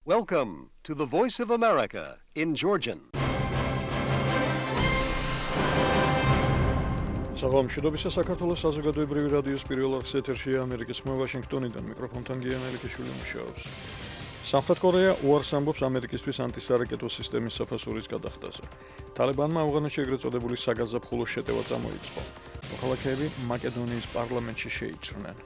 Welcome to the Voice of America in Georgian. Საღამოშიდობისა საქართველოს საზოგადოებრივი რადიოს პირველ არხის ეთერშია ამერიკის ხმა ვაშინგტონიდან მიკროფონთან გიენერიკიშვილი მუშაობს. სამხრეთ კორეა უარს ამბობს ამერიკისთვის ანტისარაკეტო სისტემის საფასურის გადახდაზე. თალებანმა ავღანეთში ეგრეთ წოდებული საგაზაფხულო შეტევა წამოიწყო. მოქალაქეები მაკედონიის პარლამენტში შეიჭრნენ.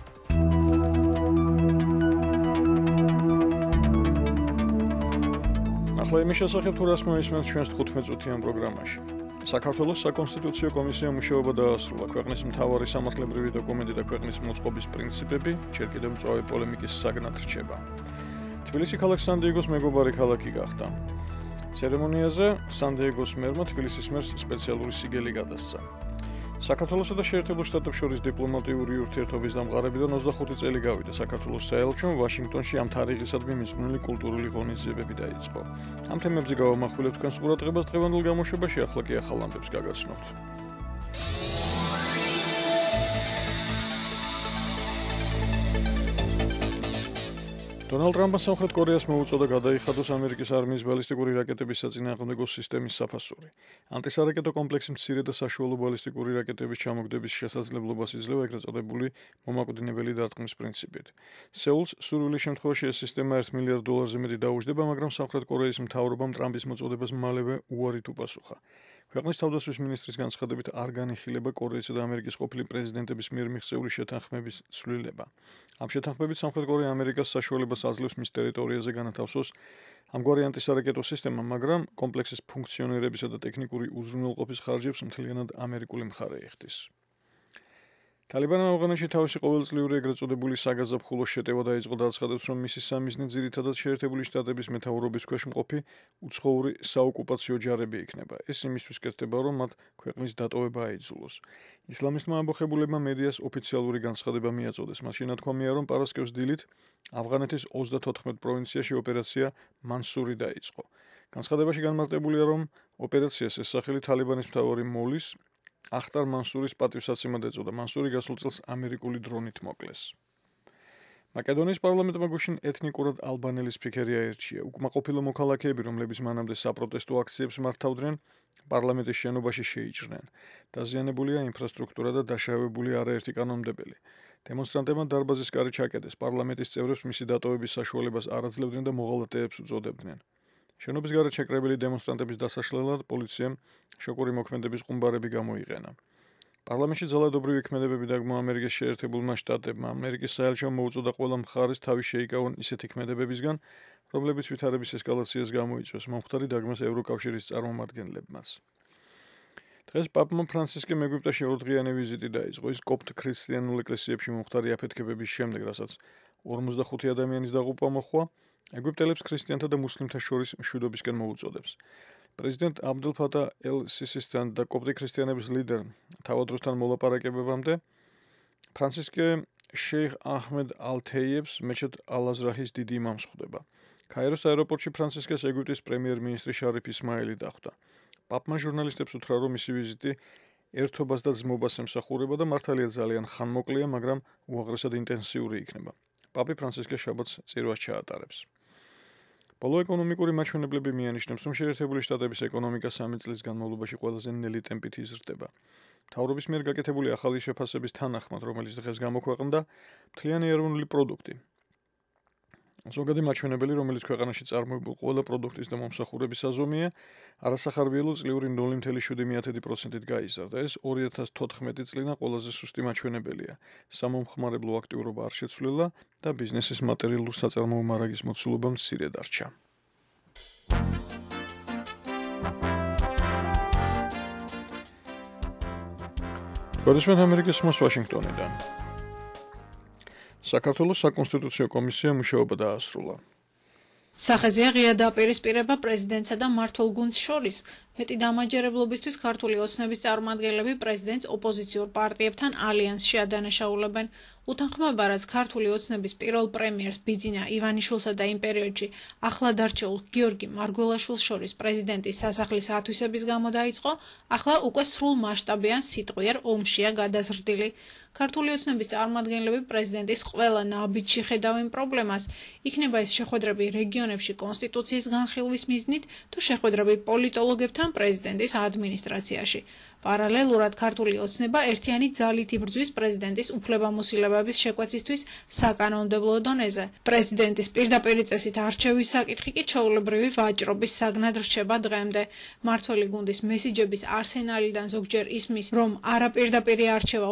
ახლა იმის შესახებ თუ რას მოისმენთ ჩვენს 15 წუთიან პროგრამაში. საქართველოს საკონსტიტუციო კომისიამ მუშაობა დაასრულა. ქვეყნის მთავარი სამართლებრივი დოკუმენტი და ქვეყნის მოწყობის პრინციპები ჯერ კიდევ მწვავე პოლემიკის საგნად რჩება. თბილისი ქალაქ სან-დიეგოს მეგობარი ქალაქი გახდა. ცერემონიაზე სან-დიეგოს მერმა თბილისის მერს სპეციალური სიგელი გადასცა. საქართველოსა და შეერთებულ შტატებს შორის დიპლომატიური ურთიერთობის დამყარებიდან 25 წელი გავიდა. საქართველოს საელჩომ ვაშინგტონში ამ თარიღისადმი მიძღვნილი კულტურული ღონისძიებები დაიწყო. ამ თემებზე გავამახვილებთ თქვენს ყურადღებას დღევანდელ გამოშვებაში, ახლა კი ახალ ამბებს გაგაცნობთ. დონალდ ტრამპმა სამხრეთ კორეას მოუწოდა გადაიხადოს ამერიკის არმიის ბალისტიკური რაკეტების საწინააღმდეგო სისტემის საფასური. ანტისარაკეტო კომპლექსი მცირე და საშუალო ბალისტიკური რაკეტების ჩამოგდების შესაძლებლობას იძლევა ეგრეთ წოდებული მომაკვდინებელი დარტყმის პრინციპით. სეულს სურვილის შემთხვევაში ეს სისტემა $1 მილიარდ მეტი დაუჯდება, მაგრამ სამხრეთ კორეის მთავრობამ ტრამპის მოწოდებას მალევე უარით უპასუხა. ქვეყნის თავდაცვის მინისტრის განცხადებით არ განიხილება კორეისა და ამერიკის ყოფილი პრეზიდენტების მიერ მიღწეული შეთანხმების ცვლილება. ამ შეთანხმებით სამხრეთ კორეა ამერიკას საშუალებას აძლევს მის ტერიტორიაზე განათავსოს ამგვარი ანტისარაკეტო სისტემა, მაგრამ კომპლექსის ფუნქციონირებისა და ტექნიკური უზრუნველყოფის ხარჯებს მთლიანად ამერიკული მხარე იხდის. თალებანმა ავღანეთში თავისი ყოველწლიური ეგრეთ წოდებული საგაზაფხულო შეტევა დაიწყო და აცხადებს, რომ მისი სამიზნე ძირითადად შეერთებული შტატების მეთაურობის ქვეშ მყოფი უცხოური საოკუპაციო ჯარები იქნება. ეს იმისთვის კეთდება, რომ მათ ქვეყნის დატოვება აიძულოს. ისლამისტმა ამბოხებულებმა მედიას ოფიციალური განცხადება მიაწოდეს. მაშინ ნათქვამია, რომ პარასკევს დილით ავღანეთის 34 პროვინციაში ოპერაცია მანსური დაიწყო. განცხადებაში განმარტებულია, რომ ოპერაციას ეს სახელი თალებანის მთავარი მოლის ახტარ მანსურის პატივსაცემად ეწოდა. მანსური გასულ წელს ამერიკული დრონით მოკლეს. მაკედონიის პარლამენტმა გუშინ ეთნიკურად ალბანელი სპიკერი აირჩია. უკმაყოფილო მოქალაქეები, რომლებიც მანამდე საპროტესტო აქციებს მართავდნენ, პარლამენტის შენობაში შეიჭრნენ. დაზიანებულია ინფრასტრუქტურა და დაშავებული არაერთი კანონმდებელი. დემონსტრანტებმა დარბაზის კარი ჩაკეტეს. პარლამენტის წევრებს მისი დატოვების საშუალებას არ აძლევდნენ და მოღალატეებს უწოდებდნენ. შენობის გარეთ შეკრებილი დემონსტრანტების დასაშლელად პოლიციამ შოკური მოქმედების ყუმბარები გამოიყენა. პარლამენტში ძალადობრივი ქმედებები დაგმო ამერიკის შეერთებულმა შტატებმა. ამერიკის საელჩომ მოუწოდა ყველა მხარეს თავი შეიკავონ ისეთი ქმედებებისგან, რომლებიც ვითარების ესკალაციას გამოიწვევს. მომხდარი დაგმოს ევროკავშირის წარმომადგენლებმაც. დღეს პაპმა ფრანცისკემ ეგვიპტეში ორდღიანი ვიზიტი დაიწყო. ის კოპტ ქრისტიანულ ეკლესიებში მომხდარი აფეთქებების შემდეგ, რასაც 45 ადამიანის დაღუპვა მოჰყვა, ეგვიპტელებს ქრისტიანთა და მუსლიმთა შორის მშვიდობისკენ მოუწოდებს. პრეზიდენტ აბდულ ფატა ელ-სისისთან და კოპტი ქრისტიანების ლიდერ თავადროსთან მოლაპარაკებებამდე ფრანცისკე შეიხ აჰმედ ალ-თეიებს მეჩეთ ალ-აზრაჰის დიდი იმამს ხვდება. ქაიროს აეროპორტში ფრანცისკეს ეგვიპტის პრემიერ-მინისტრი შარიფ ისმაილი დახვდა. პაპმა ჟურნალისტებს უთხრა, რომ მისი ვიზიტი ერთობას და ძმობას ემსახურება და მართალია ძალიან ხანმოკლეა, მაგრამ უაღრესად ინტენსიური იქნება. პაპი ფრანცისკეს შაბათს წირვას ჩაატარებს. ბოლო ეკონომიკური მაჩვენებლები მიანიშნებს, რომ შეერთებული შტატების ეკონომიკა 3 წლის განმავლობაში ყველაზე ნელი ტემპით იზრდება. მთავრობის მიერ გაკეთებული ახალი შეფასების თანახმად, რომელიც დღეს გამოქვეყნდა, მთლიანი ეროვნული პროდუქტი. ზოგადი მაჩვენებელი, რომელიც ქვეყანაში წარმოებულ ყველა პროდუქტის და მომსახურების საზომია, არასახარბიელო წლიური 0.7%-ით გაიზარდა. ეს 2014 წლიდან ყველაზე სუსტი მაჩვენებელია. სამომხმარებლო აქტიურობა არ შეცვლილა და ბიზნესის მატერიალურ საწარმოო მარაგის მოცულობა მცირე დარჩა. გოდისმენთ ამერიკის ხმას ვაშინგტონიდან. საქართველოს საკონსტიტუციო კომისიამ მუშაობა დაასრულა. სახეზეა ღია დაპირისპირება პრეზიდენტსა და მმართველ გუნდს შორის. მეტი დამაჯერებლობისთვის ქართული ოცნების წარმომადგენლები პრეზიდენტს ოპოზიციურ პარტიებთან ალიანსში ადანაშაულებენ. უთანხმოება, რაც ქართული ოცნების პირველ პრემიერს ბიძინა ივანიშვილსა და იმ პერიოდში ახლად არჩეულ გიორგი მარგველაშვილს შორის პრეზიდენტის სასახლის ათვისების გამო დაიწყო, ახლა უკვე სრულ მასშტაბიან სიტყვიერ ომშია გადაზრდილი. ქართული ოცნების წარმომადგენლები პრეზიდენტის ყველა ნაბიჯში ხედავენ პრობლემას. იქნება ეს შეხვედრები რეგიონებში კონსტიტუციის განხილვის მიზნით თუ შეხვედრები პოლიტოლოგებთან პრეზიდენტის ადმინისტრაციაში. Პარალელურად ქართული ოცნება ერთიანი ძალით იბრძვის პრეზიდენტის უფლებამოსილებების შეკვეცისთვის საკანონმდებლო დონეზე. პრეზიდენტის პირდაპირი წესით არჩევის საკითხი კი ჩვეულებრივი ვაჭრობის საგნად რჩება დღემდე. მმართველი გუნდის მესიჯების არსენალიდან ზოგჯერ ისმის, რომ არაპირდაპირი არჩევა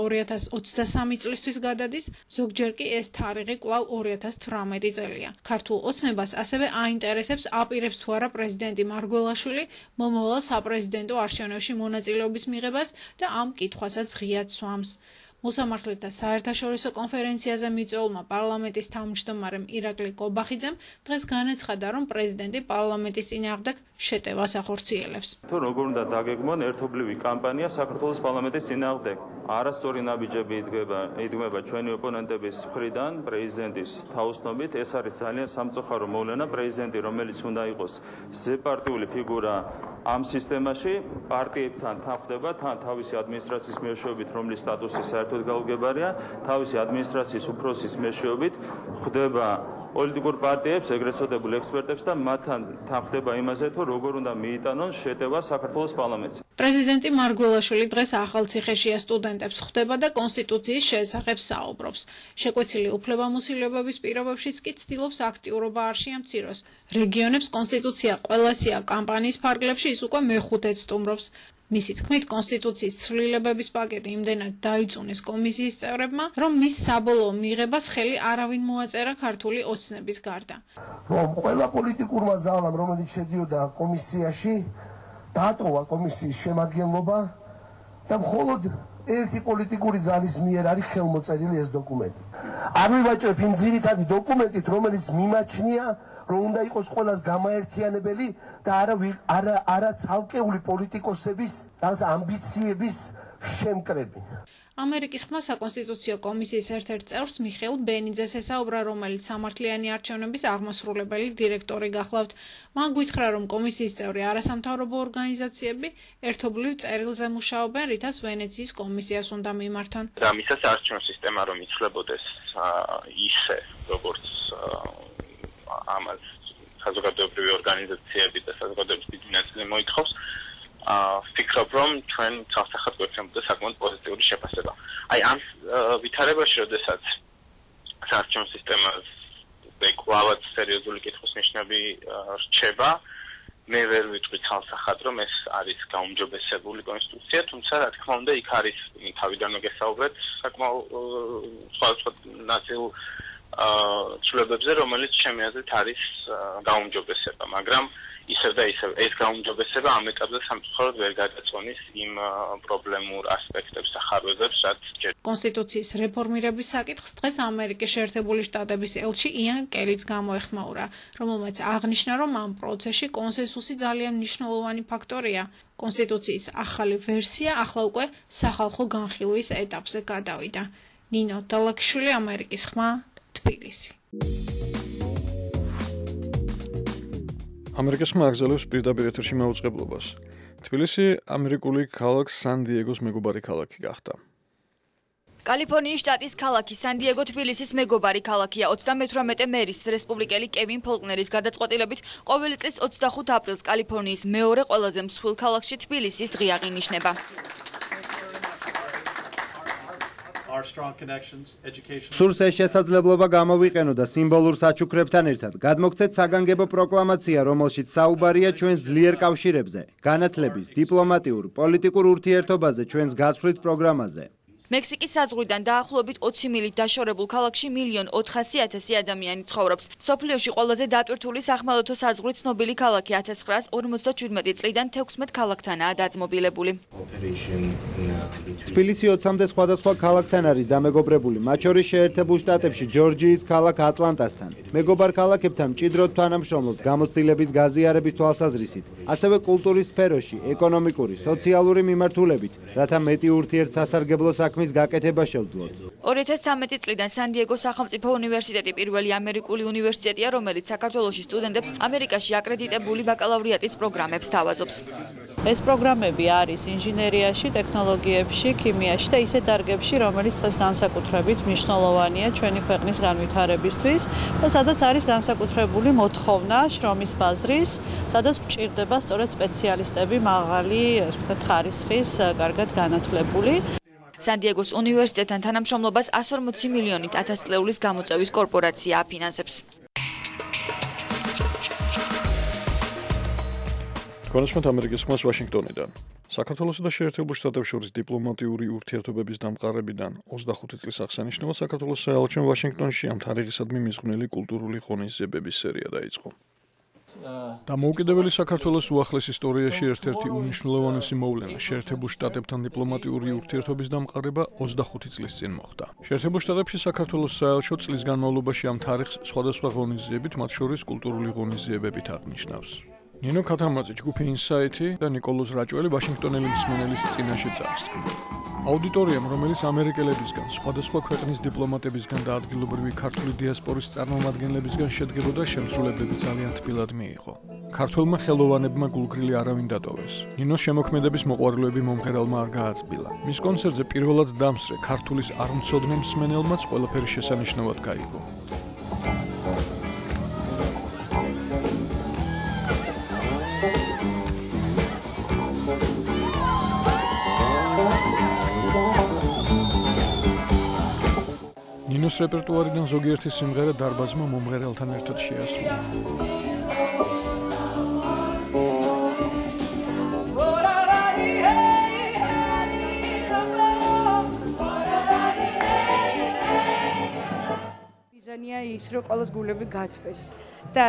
2023 წლისთვის გადადის, ზოგჯერ კი ეს თარიღი კვლავ 2018 წელია. ქართულ ოცნებას ასევე აინტერესებს აპირებს თუ არა პრეზიდენტი მარგველაშვილი მომავალ საპრეზიდენტო არჩევნებში მონაწილეობის მიღებას და ამ კითხვასაც ღიად სვამს. მოსამართლეთა საერთაშორისო კონფერენციაზე მიწვეულმა პარლამენტის თავმჯდომარემ ირაკლი კობახიძემ დღეს განაცხადა, რომ პრეზიდენტი პარლამენტის წინააღმდეგ შეტევას ახორციელებს. თუ როგორ უნდა დაგეგმონ ერთობლივი კამპანია საქართველოს პარლამენტის წინააღმდეგ. არასწორი ნაბიჯები იდგმება ჩვენი ოპონენტების მხრიდან პრეზიდენტის თაოსნობით. ეს არის ძალიან სამწუხარო მოვლენა. პრეზიდენტი, რომელიც უნდა იყოს ზეპარტიული ფიგურა ამ სისტემაში, პარტიებთან თანხდება, თან თავისი ადმინისტრაციის მეშვეობით, რომლის სტატუსი საერთოდ გაუგებარია, თავისი ადმინისტრაციის უფროსის მეშვეობით ხვდება პოლიტიკურ პარტიებს, ეგრეთ წოდებულ ექსპერტებს და მათთან თანხდება იმაზე, თუ როგორ უნდა მიიტანონ შეტევა საქართველოს პარლამენტზე. პრეზიდენტი მარგველაშვილი დღეს ახალციხეშია სტუდენტებს ხვდება და კონსტიტუციის შესახებ საუბრობს. შეკვეცილი უფლებამოსილებების პირობებშიც კი ცდილობს აქტიურობა არ შეამციროს. რეგიონებს კონსტიტუცია ყველასია კამპანიის ფარგლებში ის უკვე მეხუთედ სტუმრობს. მისი თქმით, კონსტიტუციის ცვლილებების პაკეტი იმდენად დაიწუნეს კომისიის წევრებმა, რომ მის საბოლოო მიღებას ხელი არავინ მოაწერა ქართული ოცნების გარდა. რომ ყველა პოლიტიკურმა ძალამ, რომელიც შედიოდა კომისიაში, დაატოვა კომისიის შემადგენლობა და მხოლოდ ერთი პოლიტიკური ძალის მიერ არის ხელმოწერილი ეს დოკუმენტი. არ მივაჭრებ იმ ძირითადი დოკუმენტით, რომელიც მიმაჩნია, რომ უნდა იყოს ყველას გამაერთიანებელი და არა ცალკეული პოლიტიკოსების ამბიციების შემკრები. ამერიკის ხმა საკონსტიტუციო კომისიის ერთ-ერთ წევრს მიხეილ ბენიძეს ესაუბრა, რომელიც სამართლიანი არჩევნების აღმასრულებელი დირექტორი გახლავთ. მან გითხრა, რომ კომისიის წევრი არასამთავრობო ორგანიზაციები ერთობლივ წერილზე მუშაობენ, რითაც ვენეციის კომისიას უნდა მიმართონ. და მისას არჩევნო სისტემა რომ იცვლებოდეს ისე, როგორც ამას საზოგადოებრივი ორგანიზაციები და საზოგადოების დიდი ნაწილი მოითხოვს, ვფიქრობ, რომ ჩვენ სამსახად გვექნებოდა საკმაოდ პოზიტიური შეფასება. აი ამ ვითარებაში, როდესაც საარჩევნო სისტემაზე კვლავაც სერიოზული კითხვის ნიშნები რჩება, მე ვერ ვიტყვი სამსახად, რომ ეს არის გაუმჯობესებული კონსტიტუცია, თუმცა რა თქმა უნდა, იქ არის თავიდანვე გესაუბრეთ საკმაოდ სხვადასხვა ნაწილ ცვლილებებზე, რომელიც ჩემი აზრით არის გაუმჯობესება, მაგრამ ისევ და ისევ ეს გაუმჯობესება ამ ეტაპზე სამწუხაროდ ვერ გადაწყვეტს იმ პრობლემურ ასპექტებს და ხარვეზებს, რაც კონსტიტუციის რეფორმირების საკითხს დღეს ამერიკის შეერთებული შტატების ელჩი იან კელიც გამოეხმაურა, რომელმაც აღნიშნა, რომ ამ პროცესში კონსენსუსი ძალიან მნიშვნელოვანი ფაქტორია. კონსტიტუციის ახალი ვერსია ახლა უკვე სახალხო განხილვის ეტაპზე გადავიდა. ნინო დალაკიშვილი, ამერიკის ხმა, თბილისი. ამერიკის ხმა აგზელებს პირდაპირ ეთერში მაუწყებლობას. თბილისი ამერიკული ქალაქ სან-დიეგოს მეგობარი ქალაქი გახდა. კალიფორნიის შტატის ქალაქი სან-დიეგო თბილისის მეგობარი ქალაქია. 38 მერის რესპუბლიკელი კევინ ფოლკნერის გადაწყვეტილებით ყოველი წლის 25 აპრილს კალიფორნიის მეორე ყველაზე მსხვილ ქალაქში თბილისის დღე აღინიშნება. სურს ეს შესაძლებლობა გამოვიყენო და სიმბოლურ საჩუქრებთან ერთად გადმოგცეთ საგანგებო პროკლამაცია, რომელშიც საუბარია ჩვენს ძლიერ კავშირებზე, განათლების, დიპლომატიურ, პოლიტიკურ ურთიერთობაზე, ჩვენს გაცვლით პროგრამაზე. მექსიკის საზღვრიდან დაახლოებით 20 მილით დაშორებულ ქალაქში 1.400.000 ადამიანი ცხოვრობს. სოფლიოში ყველაზე დატვირთული სახმელეთო საზღვრით ცნობილი ქალაქი 1957 წლიდან 16 ქალაქთანაა დაძმობილებული. თბილისი 20-მდე სხვადასხვა ქალაქთან არის დამეგობრებული, მათ შორის შეერთებულ შტატებში ჯორჯიის ქალაქ ატლანტასთან. მეგობარ ქალაქებთან მჭიდროდ თანამშრომლობს გამოცდილების გაზიარების თვალსაზრისით, ასევე კულტურის სფეროში, ეკონომიკური, სოციალური მიმართულებით, რათა მეტი ურთიერთსასარგებლო საქმე საქმის გაკეთება შევძლოთ. 2013 წლიდან სან-დიეგოს სახელმწიფო უნივერსიტეტი პირველი ამერიკული უნივერსიტეტია, რომელიც საქართველოში სტუდენტებს ამერიკაში აკრედიტებული ბაკალავრიატის პროგრამებს თავაზობს. ეს პროგრამები არის ინჟინერიაში, ტექნოლოგიებში, ქიმიაში და ისეთ დარგებში, რომელიც დღეს განსაკუთრებით მნიშვნელოვანია ჩვენი ქვეყნის განვითარებისთვის და სადაც არის განსაკუთრებული მოთხოვნა შრომის ბაზრის, სადაც გვჭირდება სწორედ სპეციალისტები მაღალი ხარისხის, კარგად განათლებული. სან-დიეგოს უნივერსიტეტთან თანამშრომლობას 140 მილიონით 1000 წლეულის გამოწვევის კორპორაცია აფინანსებს. კონსმეთ ამერიკის ხმას ვაშინგტონიდან. საქართველოსა და შეერთებულ შტატებს შორის დიპლომატიური ურთიერთობების დამყარებიდან 25 წლის აღსანიშნავად საქართველოს საელჩომ ვაშინგტონში ამ თარიღისადმი მიზღვნილი კულტურული ღონისძიებების სერია დაიწყო. დამოუკიდებელი საქართველოს უახლეს ისტორიაში ერთ-ერთი უმნიშვნელოვანესი მოვლენა შეერთებულ შტატებთან დიპლომატიური ურთიერთობის დამყარება 25 წლის წინ მოხდა. შეერთებულ შტატებში საქართველოს საელჩო წლის განმავლობაში ამ თარიღს სხვადასხვა ღონისძიებით, მათ შორის კულტურული ღონისძიებებით აღნიშნავს. ნინო ქათამაძე, ჯგუფი ინსაითი და ნიკოლოზ რაჭველი ვაშინგტონელი მსმენელის წინაშე წარსდგნენ. აუდიტორიამ, რომელიც ამერიკელებისგან, სხვადასხვა ქვეყნის დიპლომატებისგან და ადგილობრივი ქართული დიასპორის წარმომადგენლებისგან შედგებოდა, შემსრულებლები ძალიან თბილად მიიღო. ქართველმა ხელოვანებმა გულგრილი არავინ დატოვეს. ნინოს შემოქმედების მოყვარულები მომღერალმა არ გააწბილა. მის კონცერტზე პირველად დამსწრე ქართულის არ მცოდნე მსმენელმაც ყველაფერი შესანიშნავად გაიგო. ნინოს რეპერტუარიდან ზოგიერთი სიმღერა დარბაზმა მომღერალთან ერთად შეასრულა. მიზანია ის, რომ ყველას გულები გაწვეს და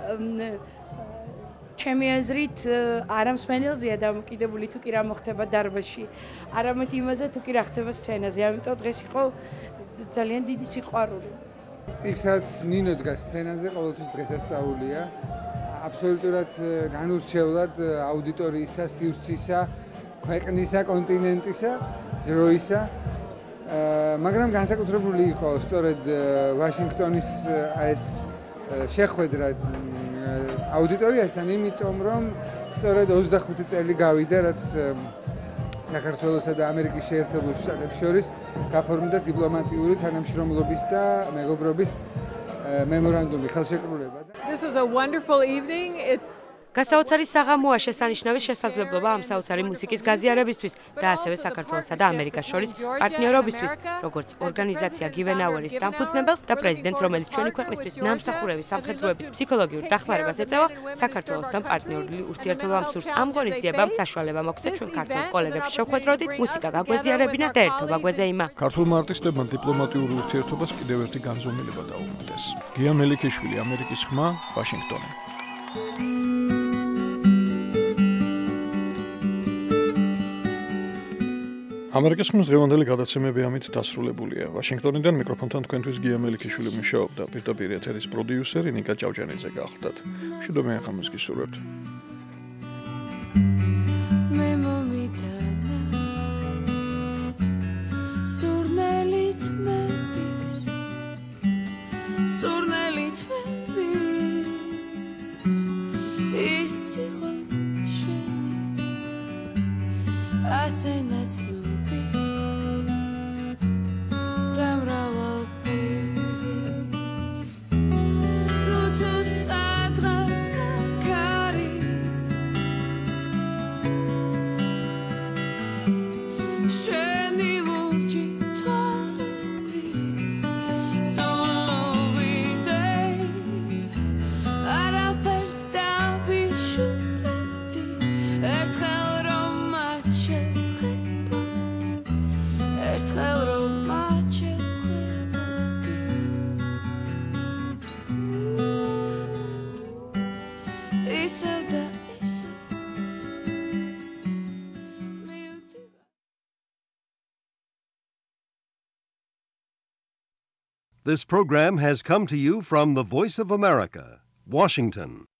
ჩემი აზრით არა მსმენელზეა დამოკიდებული თუ კი რა მოხდება დარბაზში, არამედ იმაზე თუ კი რა ხდება სცენაზე. ამიტომ დღეს იყო ძალიან დიდი სიყვარული. იქაც ნინო დგას სცენაზე, ყოველთვის დღესასწაულია. აბსოლუტურად განურჩევლად აუდიტორიისა, სივრცისა, ქვეყნისა, კონტინენტისა, დროისა. მაგრამ განსაკუთრებული იყო სწორედ ვაშინგტონის ეს შეხვედრა აუდიტორიასთან, იმიტომ რომ სწორედ 25 წელი გავიდა, რაც საქართველოსა და ამერიკის შეერთებულ შტატებს შორის გაფორმდა დიპლომატიური თანამშრომლობის და მეგობრობის მემორანდუმი, ხელშეკრულება. This was a wonderful evening. It's გასაოცარი საღამოა შესანიშნავი შესაძლებლობა ამ საოცარი მუსიკის გაზიარებისთვის და ასევე საქართველოსა და ამერიკას შორის პარტნიორობისთვის, როგორც ორგანიზაცია Given Hour-ის დამფუძნებელს და პრეზიდენტს, რომელიც ჩვენი ქვეყნისთვის ნამსახურების სამხედროების ფსიქოლოგიურ დახმარებას ეწევა, საქართველოსთან პარტნიორული ურთიერთობა მსურს ამ ღონისძიებამ საშუალება მოგცეთ ჩვენ ქართულ კოლეგებს შევხვედროდით, მუსიკა გაგვეზიარებინა და ერთობა გვეზეიმა. ქართულმა არტისტებმა დიპლომატიურ ურთიერთობას კიდევ ერთი განზომილება დაუმატეს. გია მელიქიშვილი, ამერიკის ხმა, ვაშინგტონი. ამერიკის ხმის დღევანდელი გადაცემები ამით დასრულებულია. ვაშინგტონიდან მიკროფონთან თქვენთვის გია მელიქიშვილი მუშაობდა, პირდაპირ ეთერის პროდიუსერი ნიკა ჭავჭანიძე გახლდათ. მშვიდობიან ხამს გისურვებთ. მე მომიტანა სურნელით მევის ის იყო შენი ასე ნაცნობი This program has come to you from the Voice of America, Washington.